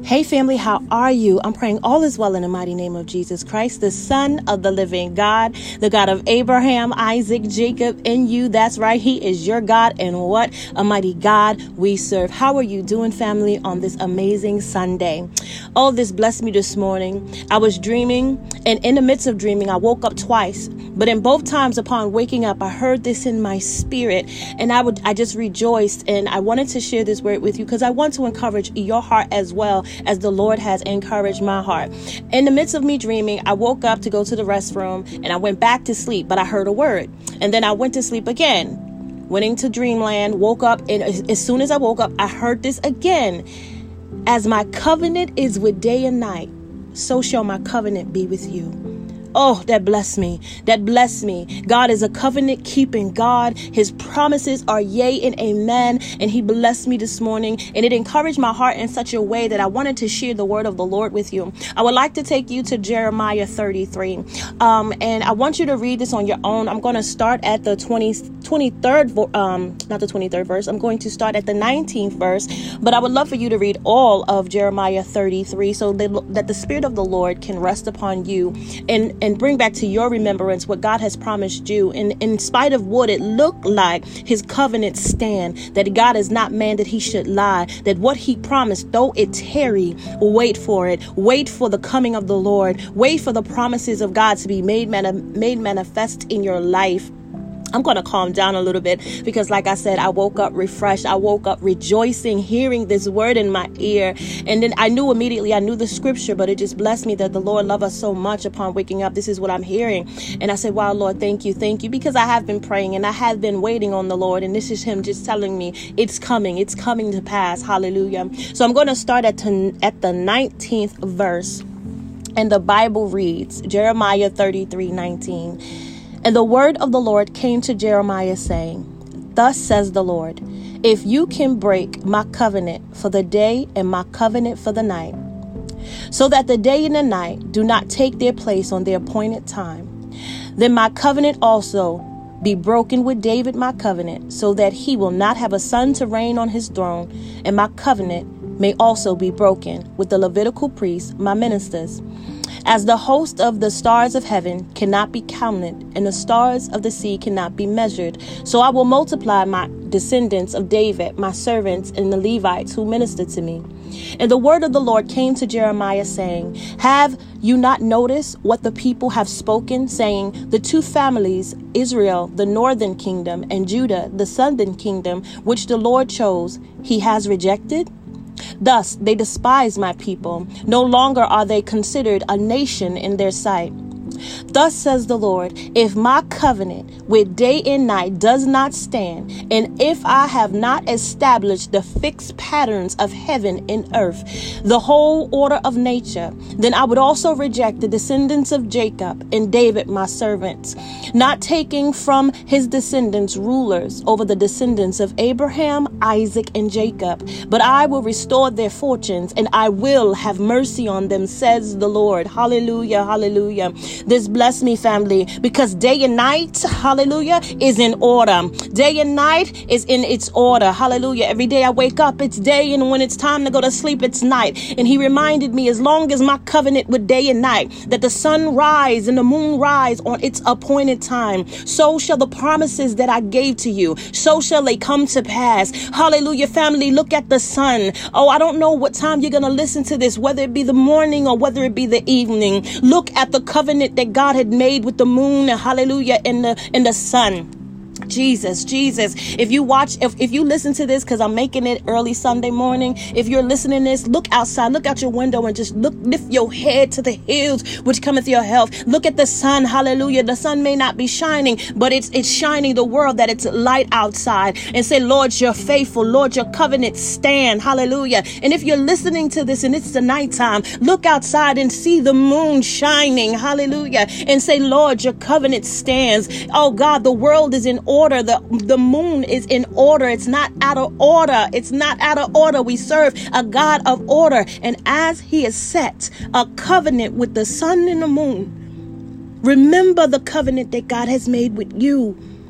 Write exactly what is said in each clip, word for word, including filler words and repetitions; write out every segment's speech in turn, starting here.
Hey family, how are you? I'm praying all is well in the mighty name of Jesus Christ, the Son of the living God, the God of Abraham, Isaac, Jacob, and you. That's right. He is your God, and what a mighty God we serve. How are you doing, family, on this amazing Sunday? Oh, this blessed me this morning. I was dreaming, and in the midst of dreaming, I woke up twice. But in both times upon waking up, I heard this in my spirit, and I would I just rejoiced, and I wanted to share this word with you because I want to encourage your heart as well as the Lord has encouraged my heart. In the midst of me dreaming, I woke up to go to the restroom, and I went back to sleep, but I heard a word, and then I went to sleep again, went into dreamland, woke up, and as soon as I woke up, I heard this again. As my covenant is with day and night, so shall my covenant be with you. Oh, that blessed me. That blessed me. God is a covenant keeping God. His promises are yea and amen. And he blessed me this morning. And it encouraged my heart in such a way that I wanted to share the word of the Lord with you. I would like to take you to Jeremiah thirty-three. Um, and I want you to read this on your own. I'm going to start at the twenty, twenty-third, um, not the twenty-third verse. I'm going to start at the nineteenth verse. But I would love for you to read all of Jeremiah thirty-three so that, that the Spirit of the Lord can rest upon you and and bring back to your remembrance what God has promised you. And in spite of what it looked like, his covenant stand, that God is not man that he should lie, that what he promised, though it tarry, wait for it. Wait for the coming of the Lord. Wait for the promises of God to be made, mani- made manifest in your life. I'm going to calm down a little bit because, like I said, I woke up refreshed. I woke up rejoicing, hearing this word in my ear. And then I knew immediately, I knew the scripture, but it just blessed me that the Lord loved us so much upon waking up. This is what I'm hearing. And I said, wow, Lord, thank you. Thank you. Because I have been praying and I have been waiting on the Lord. And this is him just telling me it's coming. It's coming to pass. Hallelujah. So I'm going to start at, to, at the nineteenth verse. And the Bible reads, Jeremiah thirty-three nineteen. And the word of the Lord came to Jeremiah, saying, Thus says the Lord, if you can break my covenant for the day and my covenant for the night, so that the day and the night do not take their place on their appointed time, then my covenant also be broken with David, my covenant, so that he will not have a son to reign on his throne, and my covenant may also be broken with the Levitical priests, my ministers. As the host of the stars of heaven cannot be counted, and the stars of the sea cannot be measured, so I will multiply my descendants of David, my servants, and the Levites who minister to me. And the word of the Lord came to Jeremiah, saying, Have you not noticed what the people have spoken, saying, the two families, Israel, the northern kingdom, and Judah, the southern kingdom, which the Lord chose, he has rejected? Thus they despise my people. No longer are they considered a nation in their sight. Thus says the Lord, if my covenant with day and night does not stand, and if I have not established the fixed patterns of heaven and earth, the whole order of nature, then I would also reject the descendants of Jacob and David, my servants, not taking from his descendants rulers over the descendants of Abraham, Isaac, and Jacob. But I will restore their fortunes, and I will have mercy on them, says the Lord. Hallelujah, hallelujah. This bless me, family, because day and night, hallelujah, is in order. Day and night is in its order. Hallelujah. Every day I wake up, it's day, and when it's time to go to sleep, it's night. And he reminded me, as long as my covenant with day and night, that the sun rise and the moon rise on its appointed time, so shall the promises that I gave to you, so shall they come to pass. Hallelujah, family. Look at the sun. Oh, I don't know what time you're going to listen to this, whether it be the morning or whether it be the evening. Look at the covenant that God had made with the moon, hallelujah, and the and the sun. Jesus, Jesus. If you watch, if, if you listen to this, because I'm making it early Sunday morning, if you're listening to this, look outside, look out your window and just look, lift your head to the hills, which cometh your help. Look at the sun. Hallelujah. The sun may not be shining, but it's, it's shining the world that it's light outside, and say, Lord, you're faithful. Lord, your covenant stand. Hallelujah. And if you're listening to this and it's the nighttime, look outside and see the moon shining. Hallelujah. And say, Lord, your covenant stands. Oh God, the world is in order. The, the moon is in order. It's not out of order. It's not out of order. We serve a God of order. And as he has set a covenant with the sun and the moon, remember the covenant that God has made with you.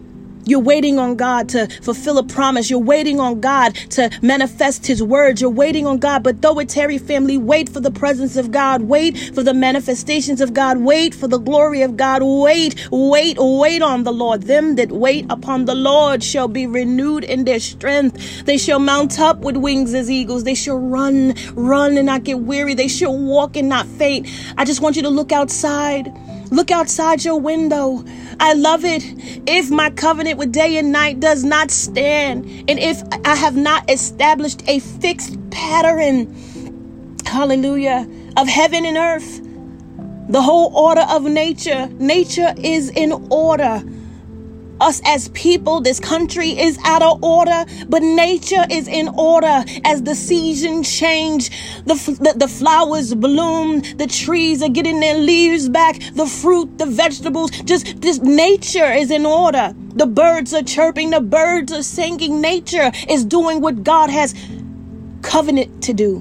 You're waiting on God to fulfill a promise. You're waiting on God to manifest his word. You're waiting on God. But though it tarry, family, wait for the presence of God. Wait for the manifestations of God. Wait for the glory of God. Wait, wait, wait on the Lord. Them that wait upon the Lord shall be renewed in their strength. They shall mount up with wings as eagles. They shall run, run and not get weary. They shall walk and not faint. I just want you to look outside. Look outside your window. I love it. If my covenant with day and night does not stand, and if I have not established a fixed pattern, hallelujah, of heaven and earth, the whole order of nature, nature is in order. Us as people, this country is out of order, but nature is in order. As the seasons change, the, the, the flowers bloom, the trees are getting their leaves back, the fruit, the vegetables, just this nature is in order. The birds are chirping, the birds are singing. Nature is doing what God has covenanted to do.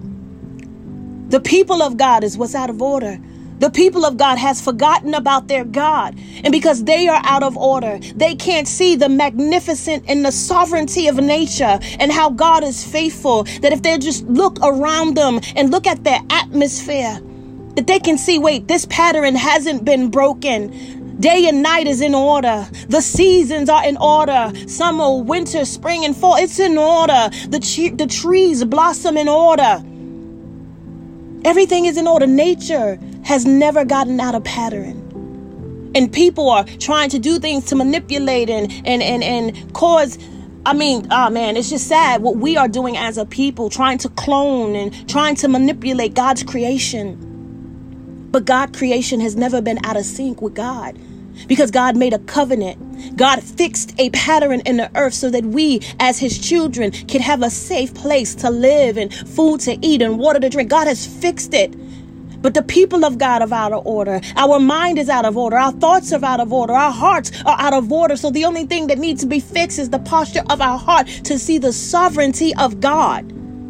The people of God is what's out of order. The people of God has forgotten about their God. And because they are out of order, they can't see the magnificent and the sovereignty of nature and how God is faithful. That if they just look around them and look at their atmosphere, that they can see, wait, this pattern hasn't been broken. Day and night is in order. The seasons are in order. Summer, winter, spring, and fall. It's in order. The, che- the trees blossom in order. Everything is in order. Nature has never gotten out of pattern. And people are trying to do things to manipulate and, and, and, and cause, I mean, oh man, it's just sad what we are doing as a people, trying to clone and trying to manipulate God's creation. But God's creation has never been out of sync with God. Because God made a covenant. God fixed a pattern in the earth so that we as his children can have a safe place to live and food to eat and water to drink. God has fixed it. But the people of God are out of order. Our mind is out of order. Our thoughts are out of order. Our hearts are out of order. So the only thing that needs to be fixed is the posture of our heart to see the sovereignty of God.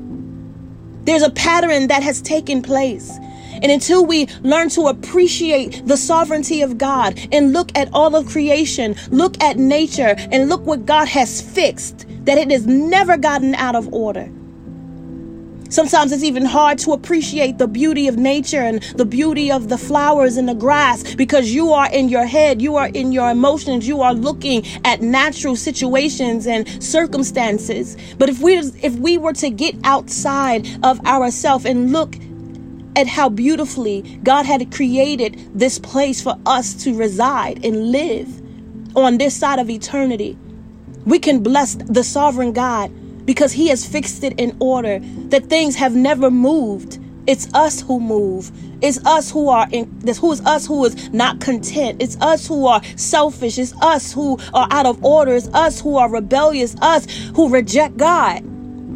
There's a pattern that has taken place. And until we learn to appreciate the sovereignty of God and look at all of creation, look at nature, and look what God has fixed, that it has never gotten out of order. Sometimes it's even hard to appreciate the beauty of nature and the beauty of the flowers and the grass because you are in your head, you are in your emotions, you are looking at natural situations and circumstances. But if we if we were to get outside of ourselves and look at how beautifully God had created this place for us to reside and live on this side of eternity, we can bless the sovereign God because he has fixed it in order that things have never moved. It's us who move. It's us who are in this. Who is us who is not content. It's us who are selfish. It's us who are out of order. It's us who are rebellious. Us who reject God.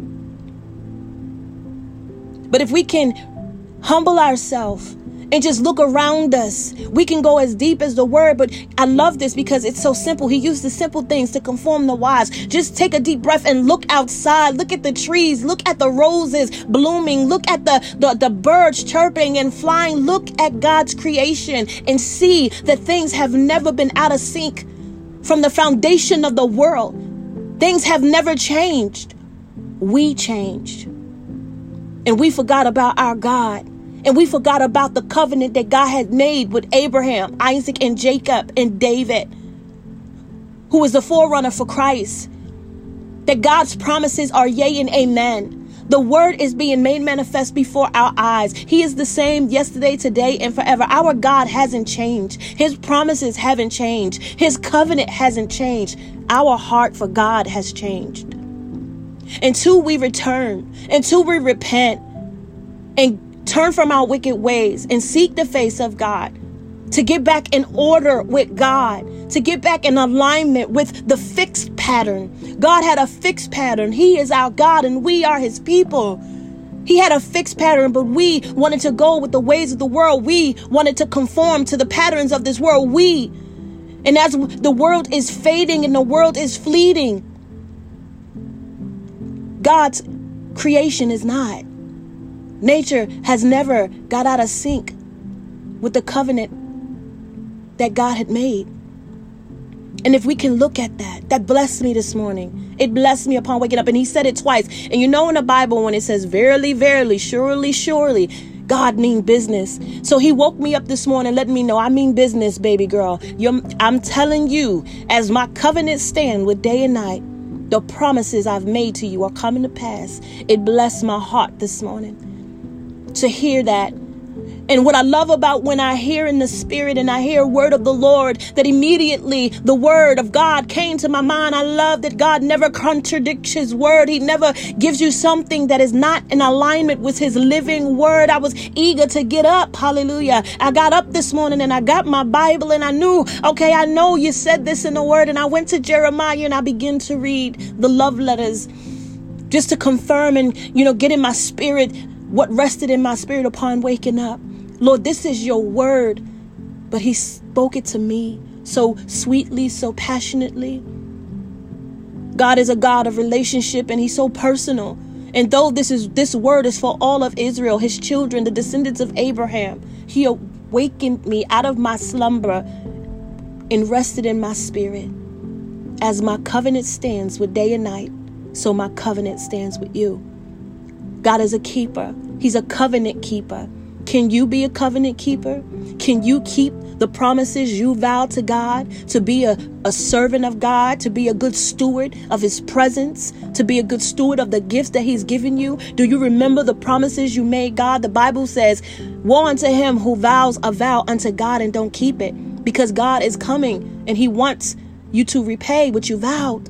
But if we can humble ourselves and just look around us, we can go as deep as the word. But I love this because it's so simple. He used the simple things to conform the wise. Just take a deep breath and look outside. Look at the trees. Look at the roses blooming. Look at the, the, the birds chirping and flying. Look at God's creation and see that things have never been out of sync from the foundation of the world. Things have never changed. We changed. And we forgot about our God. And we forgot about the covenant that God had made with Abraham, Isaac, and Jacob, and David, who was the forerunner for Christ. That God's promises are yea and amen. The word is being made manifest before our eyes. He is the same yesterday, today, and forever. Our God hasn't changed. His promises haven't changed. His covenant hasn't changed. Our heart for God has changed. Until we return, until we repent and turn from our wicked ways and seek the face of God, to get back in order with God, to get back in alignment with the fixed pattern. God had a fixed pattern. He is our God and we are his people. He had a fixed pattern, but we wanted to go with the ways of the world. We wanted to conform to the patterns of this world. We, and as the world is fading and the world is fleeting, God's creation is not. Nature has never got out of sync with the covenant that God had made. And if we can look at that, that blessed me this morning. It blessed me upon waking up. And he said it twice. And you know in the Bible when it says, verily, verily, surely, surely, God mean business. So he woke me up this morning, letting me know I mean business, baby girl. You're, I'm telling you, as my covenant stand with day and night, the promises I've made to you are coming to pass. It blessed my heart this morning to hear that. And what I love about when I hear in the spirit and I hear a word of the Lord, that immediately the word of God came to my mind. I love that God never contradicts his word. He never gives you something that is not in alignment with his living word. I was eager to get up. Hallelujah. I got up this morning and I got my Bible and I knew, okay, I know you said this in the word. And I went to Jeremiah and I began to read the love letters just to confirm and, you know, get in my spirit what rested in my spirit upon waking up. Lord, this is your word, but he spoke it to me so sweetly, so passionately. God is a God of relationship and he's so personal. And though this is this word is for all of Israel, his children, the descendants of Abraham, he awakened me out of my slumber and rested in my spirit. As my covenant stands with day and night, so my covenant stands with you. God is a keeper. He's a covenant keeper. Can you be a covenant keeper? Can you keep the promises you vowed to God, to be a, a servant of God, to be a good steward of his presence, to be a good steward of the gifts that he's given you? Do you remember the promises you made God? The Bible says, woe unto him who vows a vow unto God and don't keep it, because God is coming and he wants you to repay what you vowed.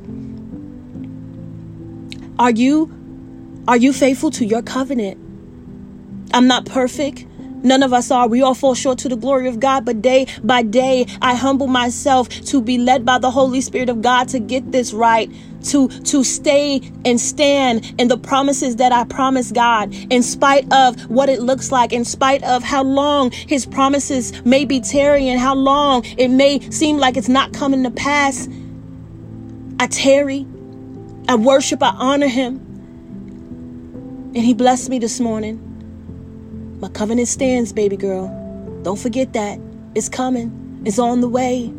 Are you, are you faithful to your covenant? I'm not perfect. None of us are. We all fall short to the glory of God. But day by day, I humble myself to be led by the Holy Spirit of God to get this right, to, to stay and stand in the promises that I promised God, in spite of what it looks like, in spite of how long his promises may be tarrying, how long it may seem like it's not coming to pass. I tarry, I worship, I honor him. And he blessed me this morning. My covenant stands, baby girl. Don't forget that. It's coming. It's on the way.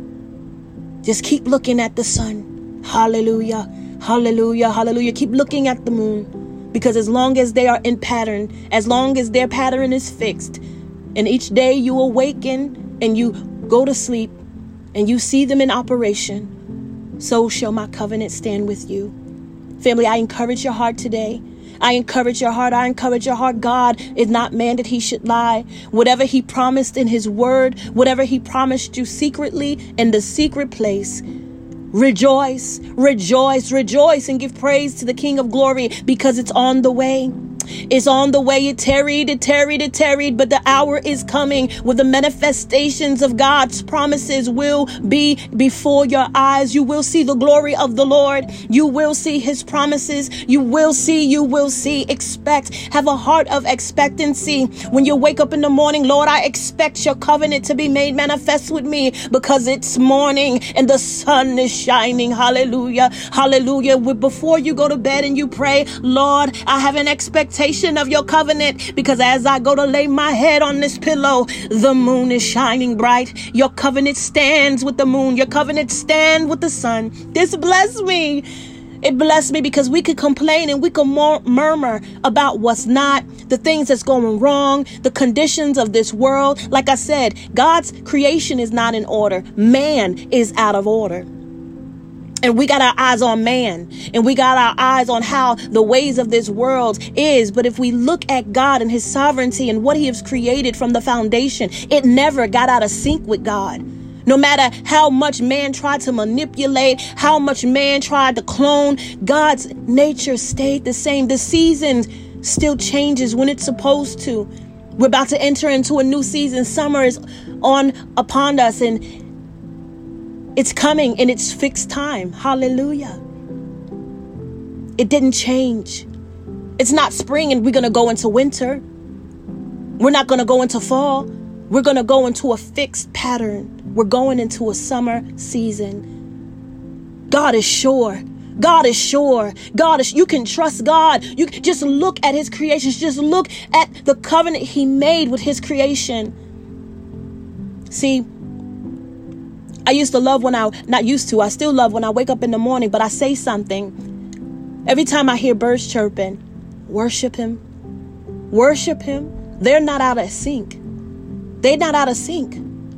Just keep looking at the sun. Hallelujah. Hallelujah. Hallelujah. Keep looking at the moon. Because as long as they are in pattern, as long as their pattern is fixed, and each day you awaken and you go to sleep and you see them in operation, so shall my covenant stand with you. Family, I encourage your heart today. I encourage your heart. I encourage your heart. God is not man that he should lie. Whatever he promised in his word, whatever he promised you secretly in the secret place, rejoice, rejoice, rejoice, and give praise to the King of glory, because it's on the way. It's on the way. It tarried, it tarried, it tarried, but the hour is coming where the manifestations of God's promises will be before your eyes. You will see the glory of the Lord. You will see his promises. You will see, you will see. Expect, have a heart of expectancy. When you wake up in the morning, Lord, I expect your covenant to be made manifest with me, because it's morning and the sun is shining. Hallelujah. Hallelujah. Before you go to bed and you pray, Lord, I have an expectation of your covenant, because as I go to lay my head on this pillow, the moon is shining bright. Your covenant stands with the moon. Your covenant stands with the sun. This bless me. It blessed me because we could complain and we could mur- murmur about what's not, the things that's going wrong, the conditions of this world. Like I said, God's creation is not in order. Man is out of order. And we got our eyes on man, and we got our eyes on how the ways of this world is. But if we look at God and his sovereignty and what he has created from the foundation, it never got out of sync with God. No matter how much man tried to manipulate, how much man tried to clone, God's nature stayed the same. The season still changes when it's supposed to. We're about to enter into a new season. Summer is on upon us, and it's coming in its fixed time. Hallelujah. It didn't change. It's not spring and we're going to go into winter. We're not going to go into fall. We're going to go into a fixed pattern. We're going into a summer season. God is sure. God is sure. God is, you can trust God. You can just look at his creations. Just look at the covenant he made with his creation. See, I used to love when I, not used to, I still love when I wake up in the morning, but I say something. Every time I hear birds chirping, worship him, worship him. They're not out of sync. They're not out of sync.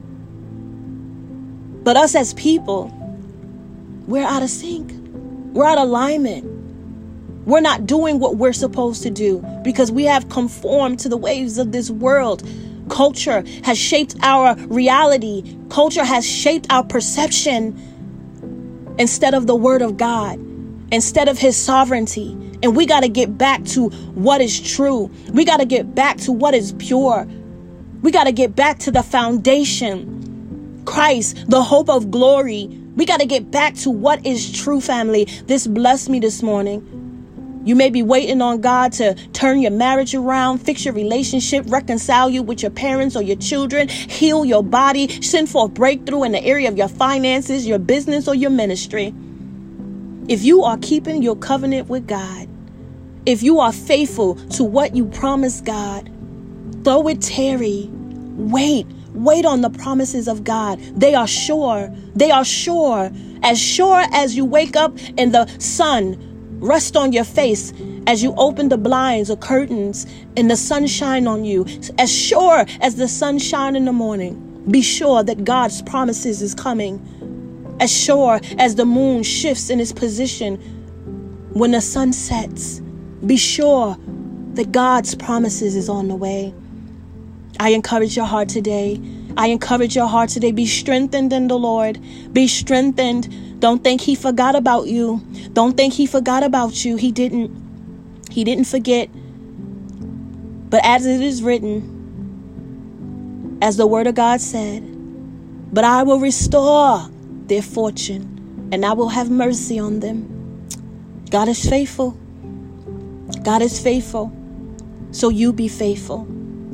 But us as people, we're out of sync. We're out of alignment. We're not doing what we're supposed to do because we have conformed to the waves of this world. Culture has shaped our reality. Culture has shaped our perception instead of the word of God, instead of his sovereignty. And we got to get back to what is true. We got to get back to what is pure. We got to get back to the foundation, Christ, the hope of glory. We got to get back to what is true, family. This blessed me this morning. You may be waiting on God to turn your marriage around, fix your relationship, reconcile you with your parents or your children, heal your body, send for a breakthrough in the area of your finances, your business, or your ministry. If you are keeping your covenant with God, if you are faithful to what you promised God, though it tarry, wait, wait on the promises of God. They are sure. They are sure. As sure as you wake up and the sun rest on your face, as you open the blinds or curtains and the sun shine on you, as sure as the sun shine in the morning, be sure that God's promises is coming. As sure as the moon shifts in its position when the sun sets, be sure that God's promises is on the way. I encourage your heart today. I encourage your heart today. Be strengthened in the Lord. Be strengthened. Don't think he forgot about you. Don't think he forgot about you. He didn't. He didn't forget. But as it is written, as the word of God said, but I will restore their fortune and I will have mercy on them. God is faithful. God is faithful. So you be faithful.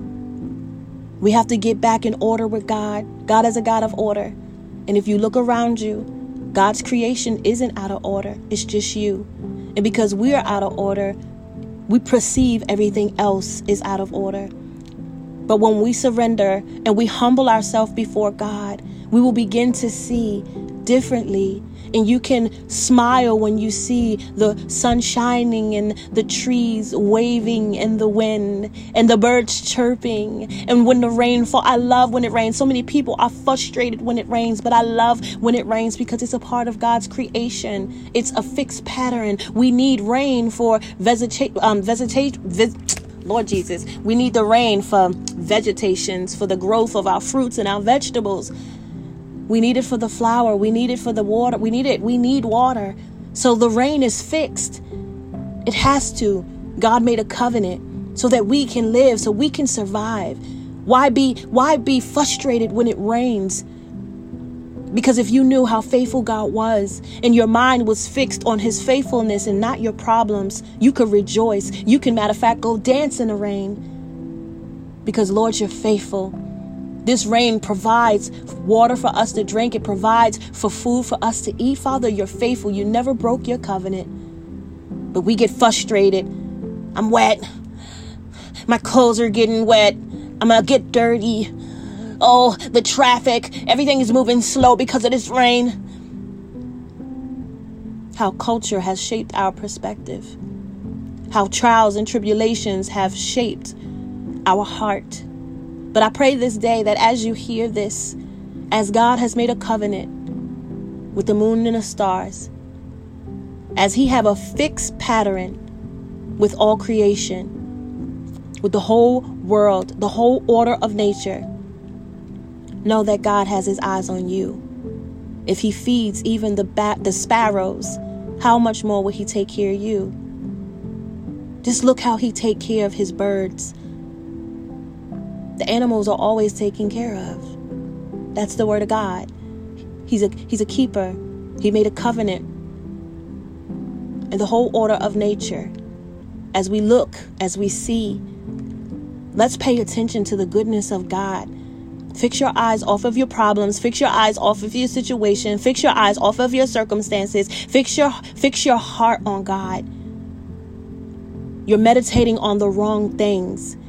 We have to get back in order with God. God is a God of order. And if you look around you, God's creation isn't out of order. It's just you. And because we are out of order, we perceive everything else is out of order. But when we surrender and we humble ourselves before God, we will begin to see differently. And you can smile when you see the sun shining and the trees waving in the wind and the birds chirping and when the rain falls. I love when it rains. So many people are frustrated when it rains, but I love when it rains because it's a part of God's creation. It's a fixed pattern. We need rain for vegetate, um, vegetate, vis- Lord Jesus. We need the rain for vegetations, for the growth of our fruits and our vegetables. We need it for the flower. We need it for the water. We need it. We need water. So the rain is fixed. It has to. God made a covenant so that we can live, so we can survive. Why be, why be frustrated when it rains? Because if you knew how faithful God was and your mind was fixed on his faithfulness and not your problems, you could rejoice. You can, matter of fact, go dance in the rain because, Lord, you're faithful. This rain provides water for us to drink. It provides for food for us to eat. Father, you're faithful. You never broke your covenant. But we get frustrated. I'm wet. My clothes are getting wet. I'm going to get dirty. Oh, the traffic. Everything is moving slow because of this rain. How culture has shaped our perspective. How trials and tribulations have shaped our heart. But I pray this day that as you hear this, as God has made a covenant with the moon and the stars, as he have a fixed pattern with all creation, with the whole world, the whole order of nature, know that God has his eyes on you. If he feeds even the bat, the sparrows, how much more will he take care of you? Just look how he take care of his birds. The animals are always taken care of. That's the word of God. He's a he's a keeper. He made a covenant. And the whole order of nature. As we look, as we see, let's pay attention to the goodness of God. Fix your eyes off of your problems. Fix your eyes off of your situation. Fix your eyes off of your circumstances. Fix your fix your heart on God. You're meditating on the wrong things.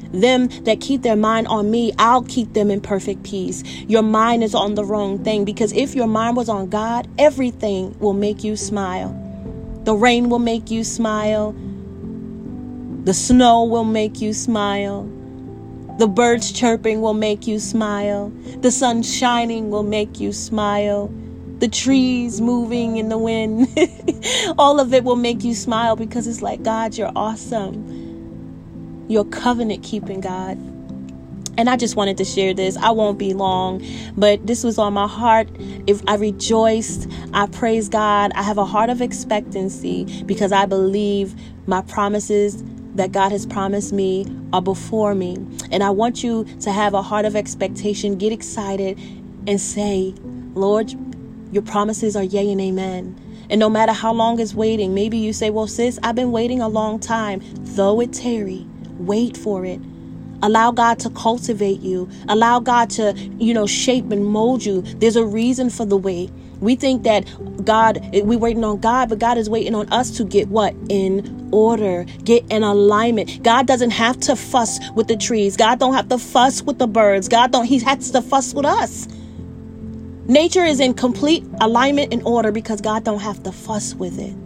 Them that keep their mind on me, I'll keep them in perfect peace. Your mind is on the wrong thing, because if your mind was on God, everything will make you smile. The rain will make you smile. The snow will make you smile. The birds chirping will make you smile. The sun shining will make you smile. The trees moving in the wind, all of it will make you smile, because it's like, God, you're awesome. You're covenant keeping God. And I just wanted to share this. I won't be long, but this was on my heart. If I rejoiced, I praise God. I have a heart of expectancy, because I believe my promises that God has promised me are before me. And I want you to have a heart of expectation. Get excited and say, Lord, your promises are yea and amen. And no matter how long it's waiting, maybe you say, well, sis, I've been waiting a long time. Though it tarry, wait for it. Allow God to cultivate you. Allow God to, you know, shape and mold you. There's a reason for the wait. We think that God, we're waiting on God, but God is waiting on us to get what? In order, get in alignment. God doesn't have to fuss with the trees. God don't have to fuss with the birds. God don't, he has to fuss with us. Nature is in complete alignment and order because God don't have to fuss with it.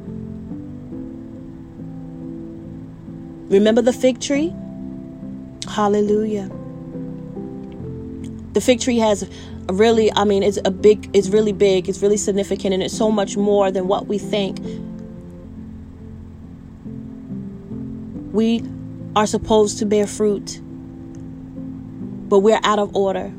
Remember the fig tree? Hallelujah. The fig tree has a really, I mean, it's a big, it's really big, it's really significant, and it's so much more than what we think. We are supposed to bear fruit, but we're out of order.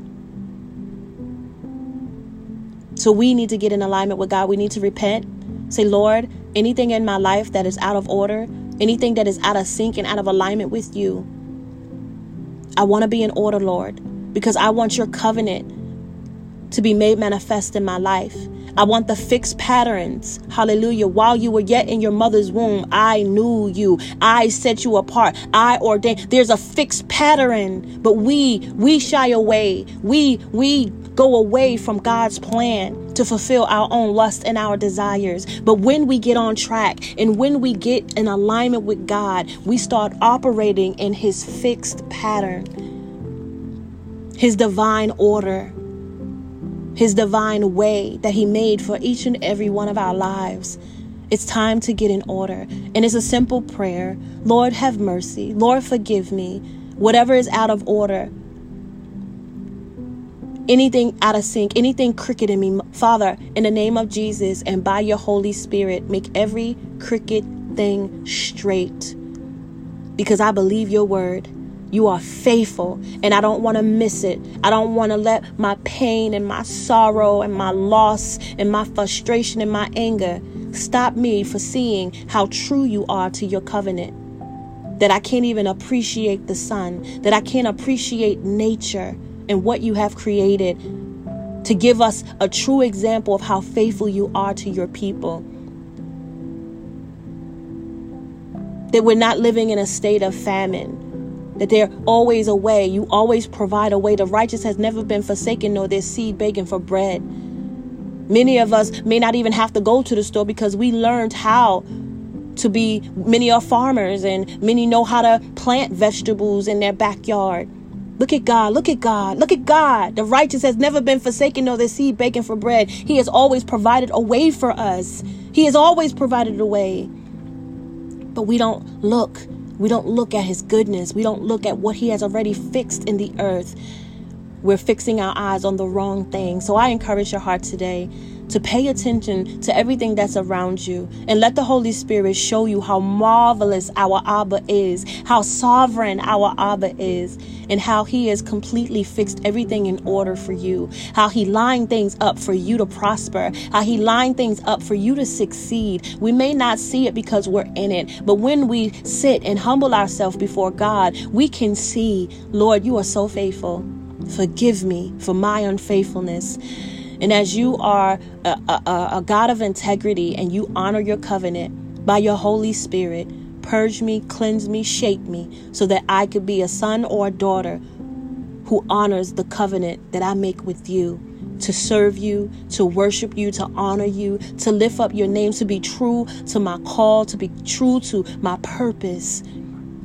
So we need to get in alignment with God. We need to repent. Say, Lord, anything in my life that is out of order, anything that is out of sync and out of alignment with you, I want to be in order, Lord, because I want your covenant to be made manifest in my life. I want the fixed patterns. Hallelujah. While you were yet in your mother's womb, I knew you. I set you apart. I ordained. There's a fixed pattern, but we, we shy away. We, we go away from God's plan to fulfill our own lust and our desires. But when we get on track and when we get in alignment with God, we start operating in his fixed pattern, his divine order, his divine way that he made for each and every one of our lives. It's time to get in order. And it's a simple prayer. Lord, have mercy. Lord, forgive me. Whatever is out of order, anything out of sync, anything crooked in me, Father, in the name of Jesus and by your Holy Spirit, make every crooked thing straight, because I believe your word. You are faithful, and I don't want to miss it. I don't want to let my pain and my sorrow and my loss and my frustration and my anger stop me for seeing how true you are to your covenant, that I can't even appreciate the sun, that I can't appreciate nature and what you have created to give us a true example of how faithful you are to your people. That we're not living in a state of famine, that they're always a way. You always provide a way. The righteous has never been forsaken, nor their seed begging for bread. Many of us may not even have to go to the store because we learned how to be, many are farmers and many know how to plant vegetables in their backyard. Look at God. Look at God. Look at God. The righteous has never been forsaken, nor their seed begging for bread. He has always provided a way for us. He has always provided a way. But we don't look. We don't look at his goodness. We don't look at what he has already fixed in the earth. We're fixing our eyes on the wrong thing. So I encourage your heart today to pay attention to everything that's around you and let the Holy Spirit show you how marvelous our Abba is, how sovereign our Abba is, and how he has completely fixed everything in order for you, how he lined things up for you to prosper, how he lined things up for you to succeed. We may not see it because we're in it, but when we sit and humble ourselves before God, we can see, Lord, you are so faithful. Forgive me for my unfaithfulness. And as you are a, a, a God of integrity and you honor your covenant by your Holy Spirit, purge me, cleanse me, shape me so that I could be a son or a daughter who honors the covenant that I make with you, to serve you, to worship you, to honor you, to lift up your name, to be true to my call, to be true to my purpose.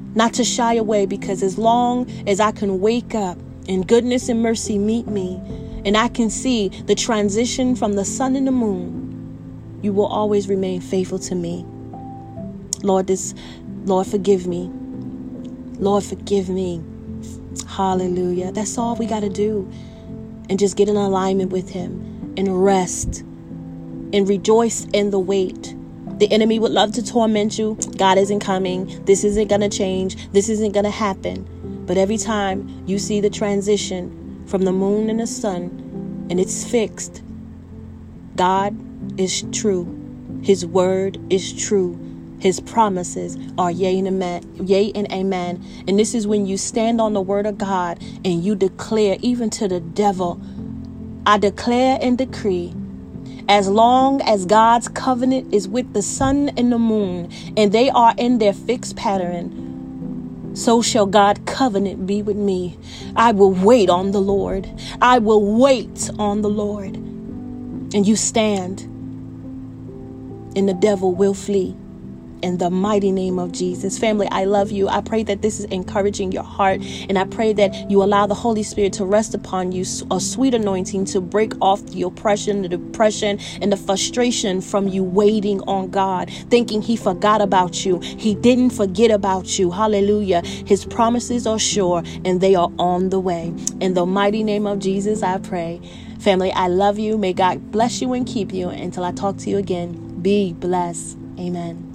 not to shy away, because as long as I can wake up and goodness and mercy meet me, and I can see the transition from the sun and the moon, you will always remain faithful to me. Lord, this, Lord, forgive me. Lord, forgive me. Hallelujah. That's all we got to do. And just get in alignment with him and rest and rejoice in the wait. The enemy would love to torment you. God isn't coming. This isn't going to change. This isn't going to happen. But every time you see the transition from the moon and the sun, and it's fixed, God is true. His word is true. His promises are yea and amen, yea and amen. And this is when you stand on the word of God and you declare, even to the devil, I declare and decree, as long as God's covenant is with the sun and the moon, and they are in their fixed pattern, so shall God's covenant be with me. I will wait on the Lord. I will wait on the Lord. And you stand, and the devil will flee. In the mighty name of Jesus. Family, I love you. I pray that this is encouraging your heart. And I pray that you allow the Holy Spirit to rest upon you, a sweet anointing to break off the oppression, the depression, and the frustration from you waiting on God, thinking he forgot about you. He didn't forget about you. Hallelujah. His promises are sure and they are on the way. In the mighty name of Jesus, I pray. Family, I love you. May God bless you and keep you. Until I talk to you again, be blessed. Amen.